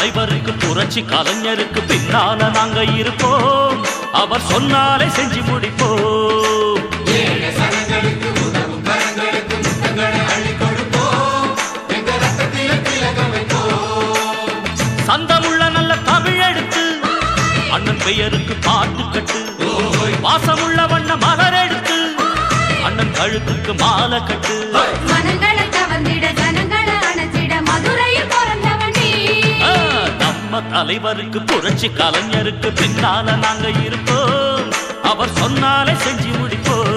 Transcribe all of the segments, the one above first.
தலைவருக்கு புரட்சி கலைஞருக்கு பின்னால நாங்க இருப்போம். அவர் சொன்னாலே செஞ்சு முடிப்போம். சந்தமுள்ள நல்ல தமிழ் எடுத்து அண்ணன் பெயருக்கு பாட்டு கட்டு. வாசமுள்ள வண்ண மலர் எடுத்து அண்ணன் கழுத்துக்கு மாலை கட்டு. நம்ம தலைவருக்கு புரட்சி கலைஞருக்கு பின்னால நாங்க இருப்போம். அவர் சொன்னாலே செஞ்சு முடிப்போம்.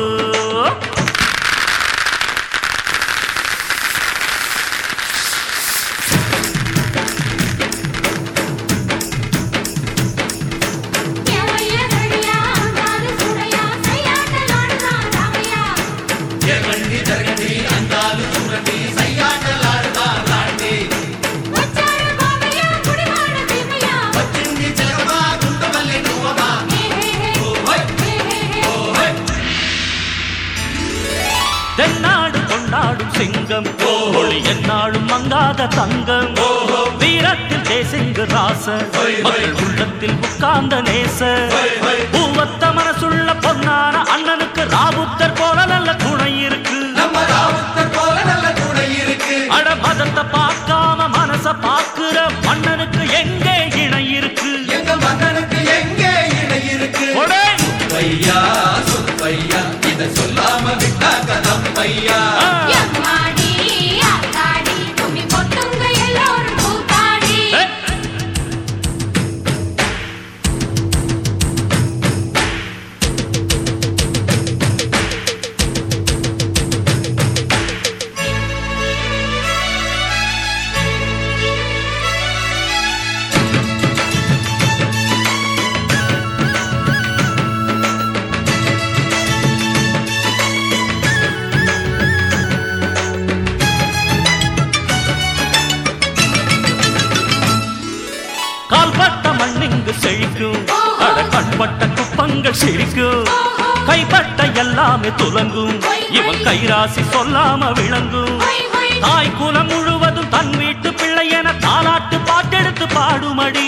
தென்னாடு கொண்டாடும் சிங்கம் ஒளி என்னாடும் மங்காத தங்கம். வீரத்தில் தேசிங்கு ராச மக்கள் உள்ளத்தில் உட்கார்ந்த நேச. பூவத்த மனசுள்ள பொன்னான அண்ணனுக்கு ராவுத்தர் போல நல்ல துணை இருக்கு. அட மதத்தை பார்க்காம மனச பார்க்கிற மன்னனுக்கு எங்கே இணை இருக்கு. ஐயா சொத்தையா இத சொல்லாம விட்டாங்க நம்மையா. கால்பட்ட மண்ணிங்கு செழிக்கும். அட கண்பட்ட குப்பங்கள் சிரிக்கும். கைப்பட்ட எல்லாமே துலங்கும். இவன் கைராசி சொல்லாம விளங்கும். தாய் குலம் முழுவதும் தன் வீட்டு பிள்ளை என தாலாட்டு பாட்டெடுத்து பாடுமடி.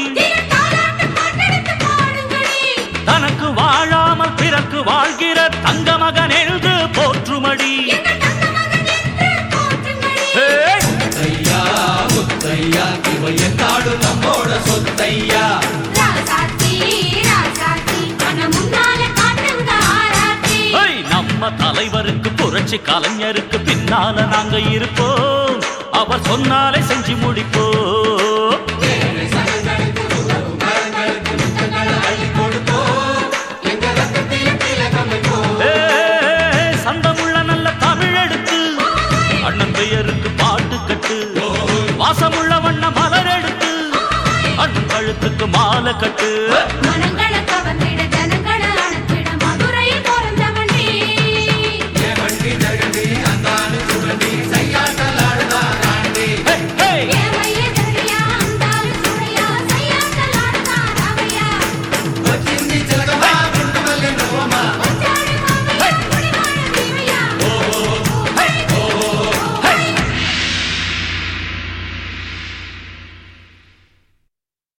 தனக்கு வாழாமல் பிறக்கு வாழ்கிற தங்க மகன் எழுது போற்றுமடி. சொத்தையா இவ என்னாடு நம்மோட சொத்தையா. நம்ம தலைவருக்கு புரட்சி கலைஞருக்கு பின்னால நாங்க இருப்போம். அவர் சொன்னாலே செஞ்சு முடிப்போம். சந்தமுள்ள நல்ல தமிழ் எடுத்து அண்ணன் பெயருக்கு பாட்டு கட்டு. வாசமுள்ள வண்ண மலர் எடுத்து அண்ணன் கழுத்துக்கு மாலை கட்டு.